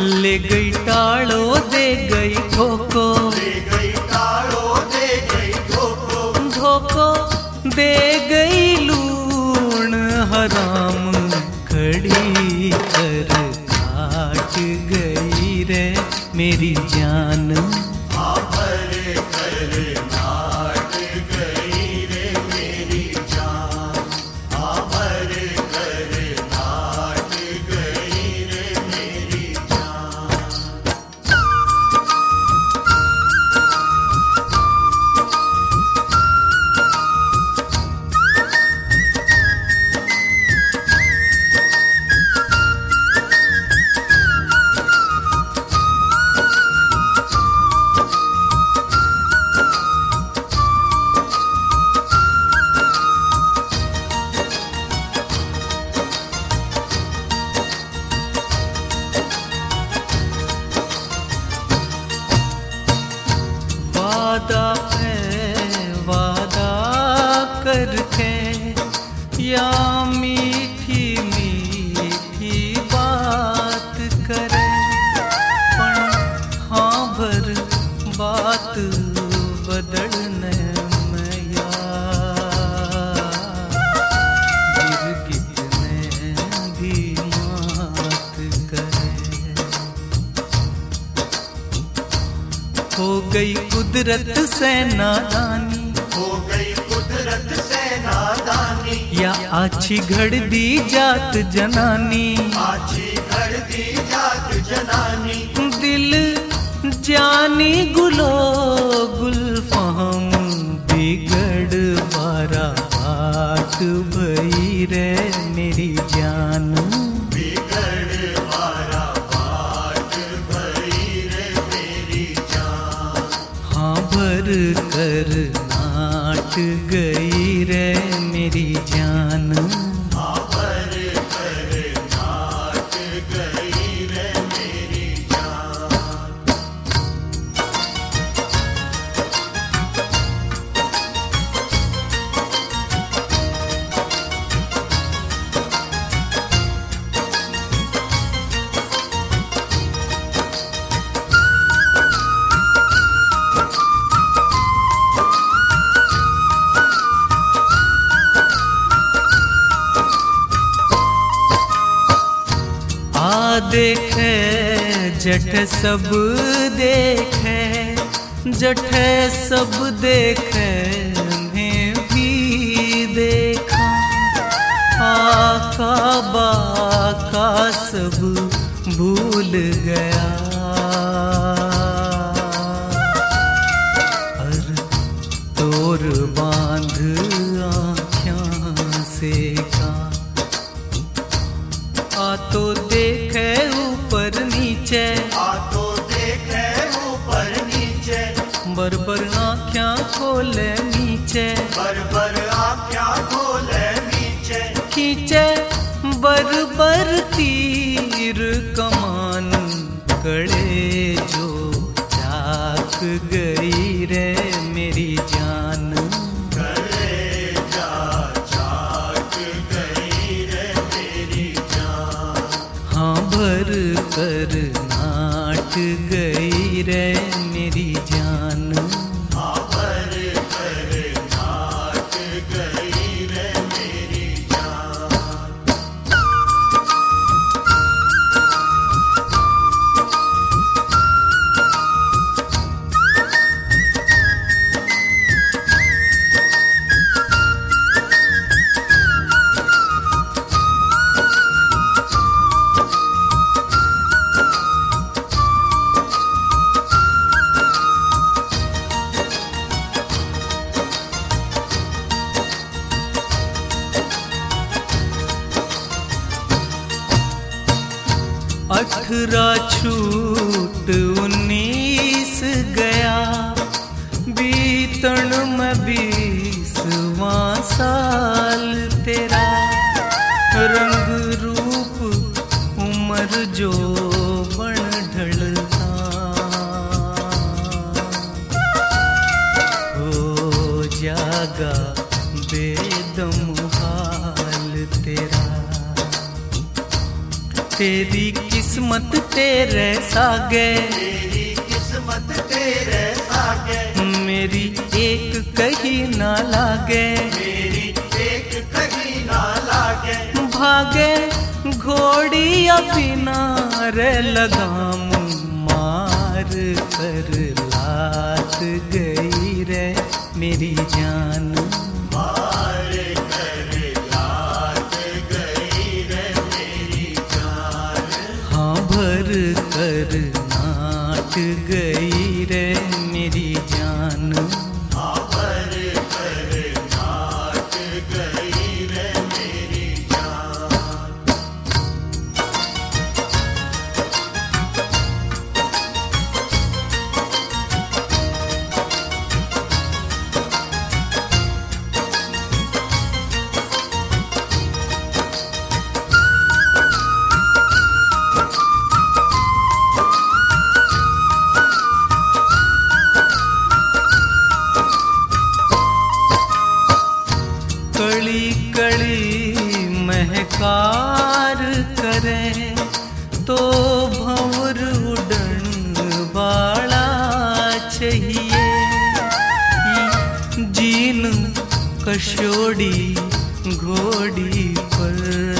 ले गई टाड़ो दे गई धोको, ले गई टाड़ो दे गई धोको, धोको दे गई लूण हराम खड़ी कर काट गई रे मेरी जान। भर कर नाट गई रे मेरी जान, भर कर नाट गई रे मेरी जान। वादा वादा करके या मीठी मीठी बात करे, पण हाँ भर बात बदलने में गिरगिट ने भी मात करे। हो गई कुदरत से नादानी, हो गई कुदरत से नादानी, या आछी घड़ दी जात जनानी, आछी घर दी जात जनानी। दिल जानी गुलो गुलफाम बिगड़ बारा बात भई रे मेरी जान। बिगड़ बारा बात भई रे मेरी जान, हाँ भर कर नाट गई रे मेरी जान। भर कर नाट गई रे मेरी जान। आ देखे जठ सब देखे, जठे सब देखे मैं भी देखा, आका बाका सब भूल गया। और तोर बांध आँखों से का आ तो देखे ऊपर नीचे, आ तो देखे ऊपर नीचे, बरबर आँखियाँ खोले नीचे, बर आँखियाँ खोले नीचे। खींचे बरबर तीर कमान कड़े जो चाक गई रे मेरी जान। गले जा चाक गई रे मेरी जान, हाँ भर कर नाट गई रे मेरी जान। भर कर नाट गई रे मेरी जान। अठारह छूट 19 गया, बीतण में 20वां साल तेरा। रंग रूप उम्र जो बन ढलता, हो जागा बेदम हाल तेरा। तेरी किस्मत तेरे सागे, तेरी किस्मत तेरे सागे, मेरी एक कहीं ना लागे, मेरी एक कहीं ना लागे। भागे घोड़ी बिना रे लगाम मार कर लात गई रे मेरी जान, मार कर लात गई रे मेरी जान। हाँ भर कर नाट गई रे मेरी जान, भर कर नाट गई रे मेरी जान। कड़ी कड़ी महकार करे तो भंवर उड़न वाला चाहिए, जीन कशोड़ी घोड़ी पर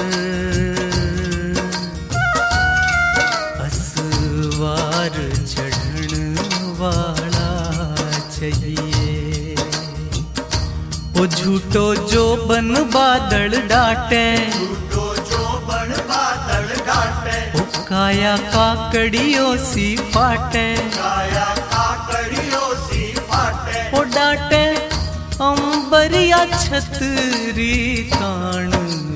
असवार चढ़न वाला चाहिए। ओ झूठो जो बन बादल डाटे, झूठो जो बन बादल डाटे, ओ काया काकड़ियों सी फाटे, काया काकड़ियों सी फाटे। ओ डाटे अंबरिया छतरी तान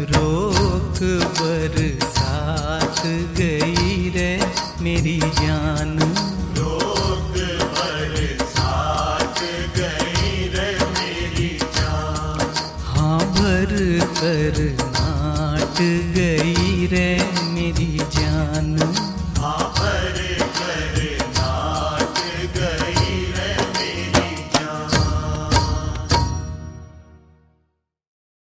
रोक बरसात गई रे मेरी जान,